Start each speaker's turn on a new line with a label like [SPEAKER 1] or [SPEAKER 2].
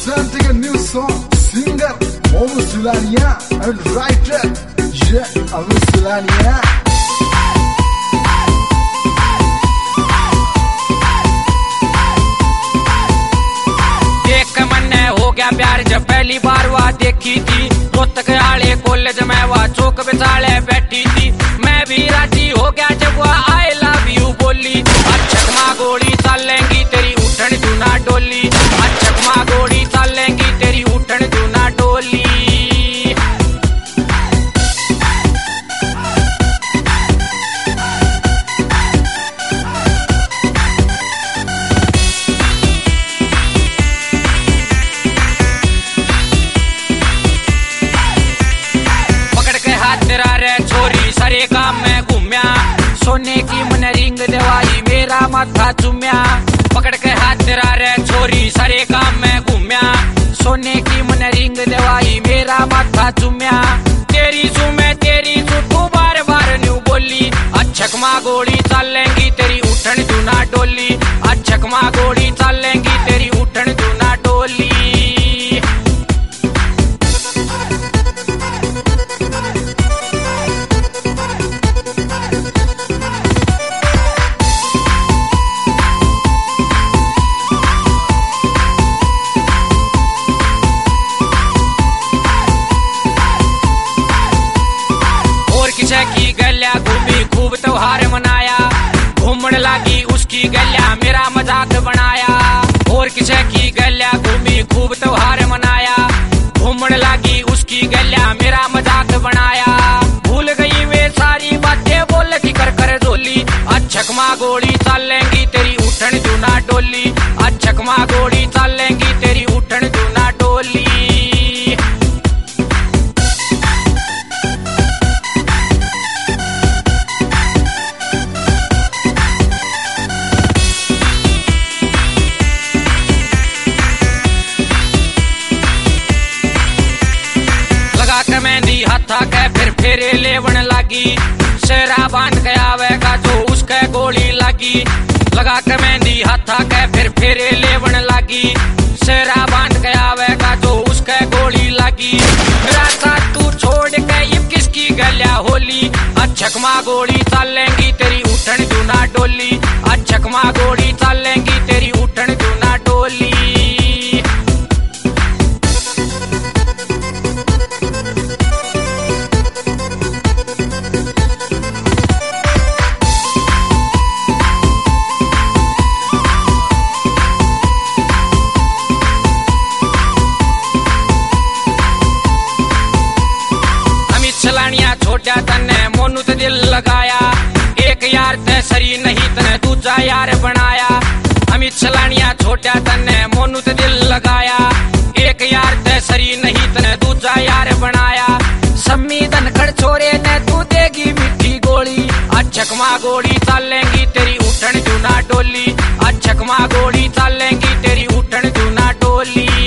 [SPEAKER 1] presenting a new song. Singer Momo Sulania and writer Amin Sulania.
[SPEAKER 2] देख के मन हो गया प्यार जब पहली बार वह देखी थी। रोहतक आले कॉलेज में वह चौक बिचाले बैठी थी। मैं भी राजी हो गया जब वह आई लव यू बोली। अच्छकमा गोली चलेंगी तेरी उठन दूना डोली। अच्छकमा गोली चलेंगी तेरी उठन दूना डोली। तेरा रे छोरी सारे काम में घूमया। सोने की मन रिंग देवाई मेरा माथा चुम्या। पकड़ के हाथ तेरा रे छोरी सारे काम में घूमया। सोने की मन रिंग देवाई मेरा माथा चुम्या। तेरी सू तू बार बार न्यू बोली। अच्छकमा गोली चलेंगी तेरी उठन दूना डोली। अच्छकमा गोली चलेंगी तेरी उठन दूना डोली। की गलिया घूमी खूब त्योहार मनाया। घूमने लगी उसकी गलिया मेरा मजाक बनाया। और किसे की गलिया घूमी खूब त्योहार मनाया। घूमने लगी उसकी गलिया मेरा मजाक बनाया। भूल गई वे सारी बातें बोल की कर कर जोली। अच्छकमा गोली चलेंगी तेरी उठन दूना डोली। अच्छकमा गोली चलेंगी तेरी उठन दूना डोली। मेहंदी हाथा के फिर फेरे लेवन लागी। शेरा बांध के आवेगा जो उसके गोली लगी। लगा के मेहंदी हाथा के फिर फेरे लेवन लागी। शेरा बांध के आवेगा जो उसके गोली लगी। मेरा साथ तू छोड़ के ये किसकी गलिया होली। अच्छकमा गोली चलेंगी तेरी उठन दूना डोली। अच्छकमा गोली चलेंगी तेरी उठन दूना डोली। चलानिया छोटा तने मोनू ते दिल लगाया। एक यार ते सरी नहीं तने दूजा यार बनाया। अमित चलानिया छोटा तने मोनू ते दिल लगाया। एक यार ते सरी नहीं तने दूजा यार बनाया। सम्मी धनखड़ छोरे ने तू देगी मिठी गोली। अच्छकमा गोली चलेंगी तेरी उठन दूना डोली। अच्छकमा गोली चलेंगी तेरी उठन दूना डोली।